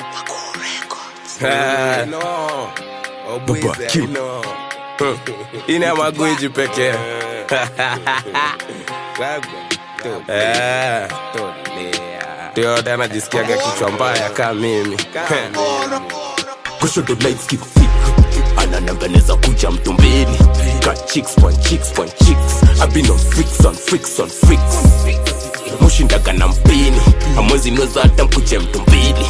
Ina magwiji peke. Tio tena jisikiaga kichwa mbaya kama mimi. Kushoto lights keep thick. Anananganeza kuja mtumbeni. Got chicks. I've been on freaks. Mushindaga na mpini. Hamwezi nweza hata mkuje mtumbeni.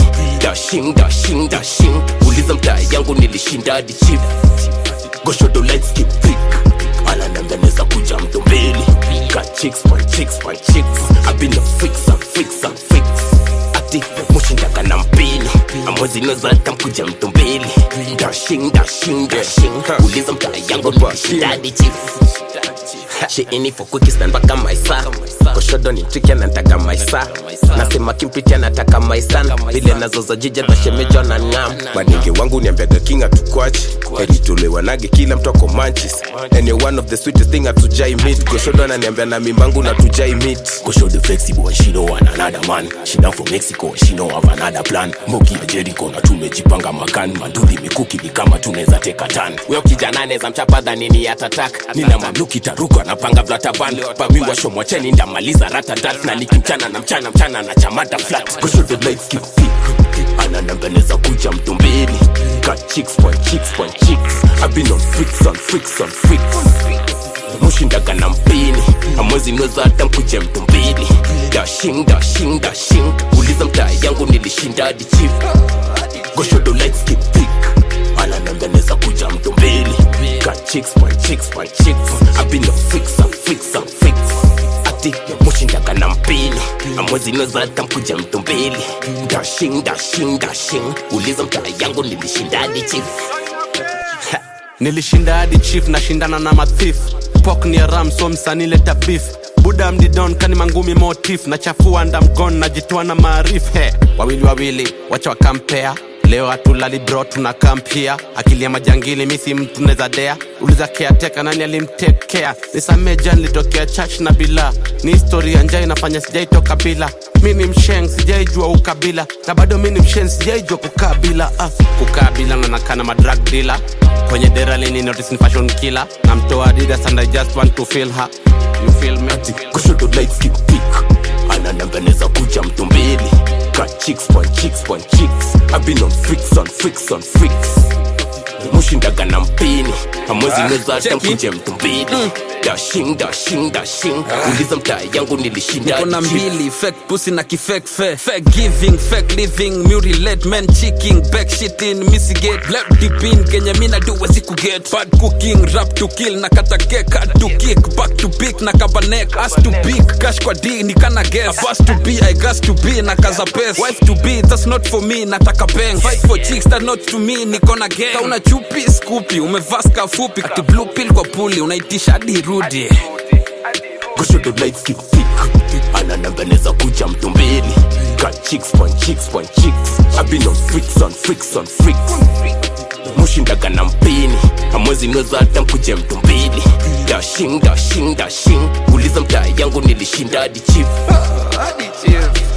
Dashing. Uliza mtaa yangu nilishinda hadi chief. Kushoto lights keep thick. Anananganeza kuja mtumbeni. Got chicks. I've been on freaks. Ati mushindaga na mpini. Hamwezi nweza hata mkuje mtumbeni. Dashing. Uliza mtaa yangu nilishinda hadi chief. She in it for cookies stand back on my side. Koshodo ni chicken nataka maisa. Nasema kimpitia nataka maisa. Vile nazoza jija na shemejo na ngam. Maninge wangu niambiaga king atukwachi. Heri tulewanage kila mtu ako manchis. And you're one of the sweetest thing atujai meet. Koshodo ananiambia na mimbangu na tujai meet. Koshodo flexible and she don't want another man. She down from Mexico and she don't have another plan. Moki ya Jericho na tumejipanga makan. Manduli mikuki ni kama tuneza teka tan. Weo kijana neza mchapa dhanini atatak. Nina mamluki taruka na panga vlataban. Pamiwa shomwacheni ndamaliza ratatat. Na nikimchana na mchana na chamata flat. Koshodo lights keep thick. Anananganeza kuja mtumbeni. Got chicks. I've been on freaks. Mushindaga na mpini. Hamwezi nweza hata mkuje mtumbeni. Dashing. Uliza mtaa yangu nilishinda hadi chief. Koshodo lights keep thick. Anananganeza kuja mtumbeni. Got chicks. I've been on freaks. Ati mushindaga na mpini. Hamwezi nweza hata mkuje mtumbeni. Dashing. Uliza mtaa yangu nilishinda hadi chief. Nilishinda hadi chief na shindana na mathief. Pok ni ram so msani leta beef. Buda mdidon kani mangumi motif. Na chafua ndamgon na jituwa na maarif. Wawili wacha wakampea. Leo hatulali bro tuna kampia. Akili ya majangili misi mtu neza dea. Uliza caretaker nani alimtekea. Nisame jan litokea church na bila. Ni historia njai nafanya sijai toka bila. Mini msheng sijai jua ukabila. Na bado mini msheng sijai jua kukabila. Kukabila na nakana madrag dealer. Kwenye dera lini notice ni fashion killer. Na mtoa Adidas and I just want to feel her. You feel me? Kushoto lights keep thick. Anananganeza kuja mtumbeni. Got chicks. I've been on freaks. Mushindaga na mpini. Hamwezi nweza hata mkuje mtumbeni. Dashing. Uliza mtaa yangu nilishinda. Niko na mbili, fake pussy na kifake fair. Fake giving, fake living, mutilate men cheeking, back shitting, misigate, black deep in, Kenya mina do wezi kuget. Bad cooking, rap to kill, na kata cake, hard to kick, back to big, na kabanek, ass to big, cash kwa D, ni kana guess. A boss to be, I gas to be, na kaza pes. Wife to be, that's not for me, nataka peng. Fight for chicks, that's not to me, niko na gang. Kauna chupi, scoopy, umevaska fupi, ati blue pill kwa puli, unaitisha hadi rudi. Kushoto lights keep thick. Anananganeza kuja mtumbeni. Got chicks. I've been on freaks. Mushindaga na mpini. Hamwezi nweza hata mkuje mtumbeni. Dashing. Uliza mtaa yangu nilishinda hadi chief.